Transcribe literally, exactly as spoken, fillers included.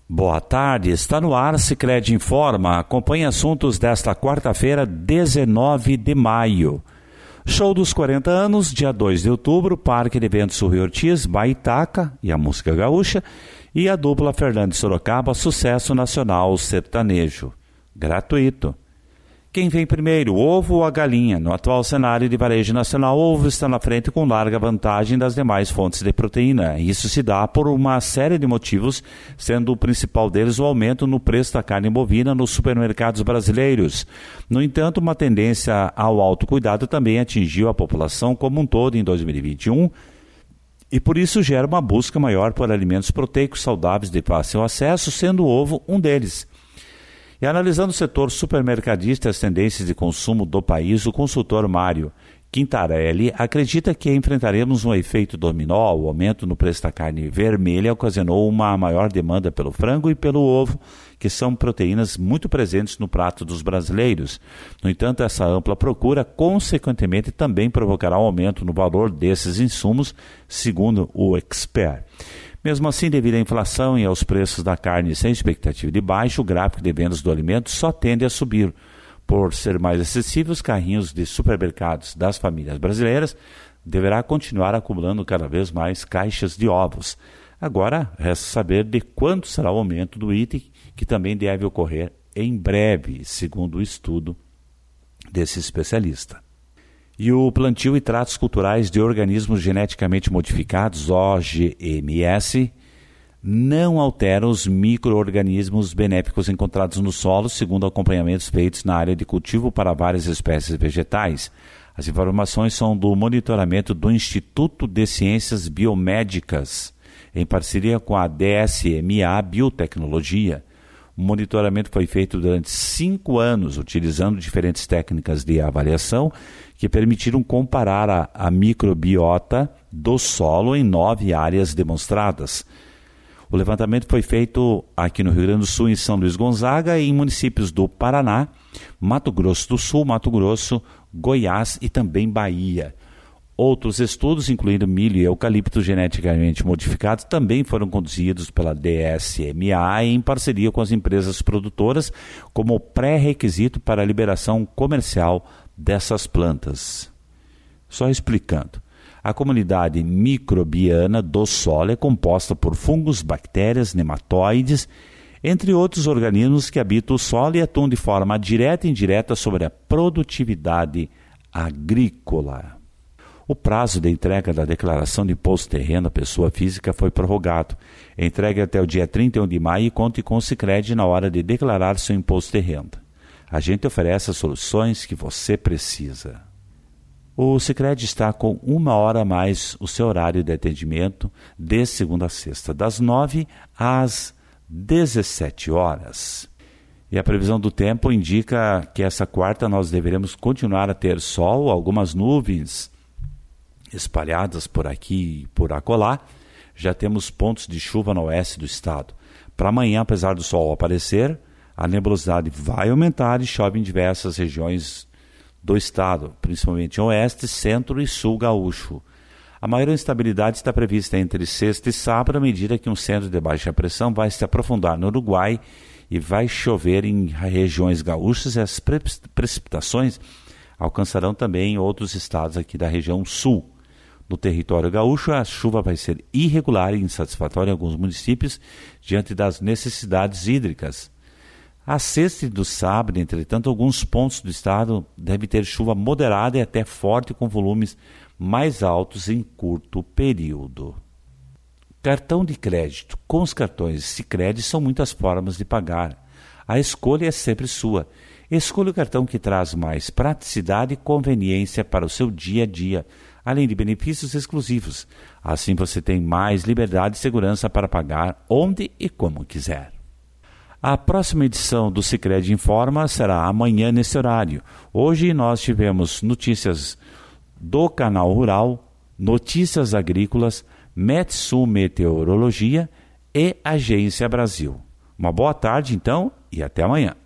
Boa tarde, está no ar Sicredi Informa. Acompanhe assuntos desta quarta-feira, dezenove de maio. Show dos quarenta anos, dia dois de outubro, Parque de Eventos Sul Rio Ortiz, Baitaca e a música gaúcha, e a dupla Fernandes Sorocaba, sucesso nacional sertanejo. Gratuito. Quem vem primeiro, o ovo ou a galinha? No atual cenário de varejo nacional, o ovo está na frente com larga vantagem das demais fontes de proteína. Isso se dá por uma série de motivos, sendo o principal deles o aumento no preço da carne bovina nos supermercados brasileiros. No entanto, uma tendência ao autocuidado também atingiu a população como um todo em dois mil e vinte e um, e por isso gera uma busca maior por alimentos proteicos saudáveis de fácil acesso, sendo o ovo um deles. E analisando o setor supermercadista e as tendências de consumo do país, o consultor Mário Quintarelli acredita que enfrentaremos um efeito dominó. O aumento no preço da carne vermelha ocasionou uma maior demanda pelo frango e pelo ovo, que são proteínas muito presentes no prato dos brasileiros. No entanto, essa ampla procura, consequentemente, também provocará um aumento no valor desses insumos, segundo o expert. Mesmo assim, devido à inflação e aos preços da carne sem expectativa de baixo, o gráfico de vendas do alimento só tende a subir. Por ser mais acessível, os carrinhos de supermercados das famílias brasileiras deverá continuar acumulando cada vez mais caixas de ovos. Agora, resta saber de quanto será o aumento do item, que também deve ocorrer em breve, segundo o estudo desse especialista. E o plantio e tratos culturais de organismos geneticamente modificados, O G M S, não alteram os micro-organismos benéficos encontrados no solo, segundo acompanhamentos feitos na área de cultivo para várias espécies vegetais. As informações são do monitoramento do Instituto de Ciências Biomédicas, em parceria com a D S M A Biotecnologia. O monitoramento foi feito durante cinco anos, utilizando diferentes técnicas de avaliação que permitiram comparar a, a microbiota do solo em nove áreas demonstradas. O levantamento foi feito aqui no Rio Grande do Sul, em São Luís Gonzaga, e em municípios do Paraná, Mato Grosso do Sul, Mato Grosso, Goiás e também Bahia. Outros estudos, incluindo milho e eucalipto geneticamente modificados, também foram conduzidos pela D S M A em parceria com as empresas produtoras, como pré-requisito para a liberação comercial dessas plantas. Só explicando. A comunidade microbiana do solo é composta por fungos, bactérias, nematóides, entre outros organismos que habitam o solo e atuam de forma direta e indireta sobre a produtividade agrícola. O prazo de entrega da declaração de imposto de renda à pessoa física foi prorrogado. Entregue até o dia trinta e um de maio e conte com o Sicredi na hora de declarar seu imposto de renda. A gente oferece as soluções que você precisa. O Sicredi está com uma hora a mais o seu horário de atendimento, de segunda a sexta, das nove às dezessete horas. E a previsão do tempo indica que essa quarta nós deveremos continuar a ter sol, algumas nuvens espalhadas por aqui e por acolá. Já temos pontos de chuva no oeste do estado. Para amanhã, apesar do sol aparecer, a nebulosidade vai aumentar e chove em diversas regiões do estado, principalmente oeste, centro e sul gaúcho. A maior instabilidade está prevista entre sexta e sábado, à medida que um centro de baixa pressão vai se aprofundar no Uruguai e vai chover em regiões gaúchas, e as precipitações alcançarão também outros estados aqui da região sul. No território gaúcho, a chuva vai ser irregular e insatisfatória em alguns municípios diante das necessidades hídricas. A sexta e do sábado, entretanto, alguns pontos do estado devem ter chuva moderada e até forte, com volumes mais altos em curto período. Cartão de crédito. Com os cartões Sicredi são muitas formas de pagar. A escolha é sempre sua. Escolha o cartão que traz mais praticidade e conveniência para o seu dia a dia, além de benefícios exclusivos. Assim você tem mais liberdade e segurança para pagar onde e como quiser. A próxima edição do Sicredi Informa será amanhã nesse horário. Hoje nós tivemos notícias do Canal Rural, notícias agrícolas, Metsul Meteorologia e Agência Brasil. Uma boa tarde então e até amanhã.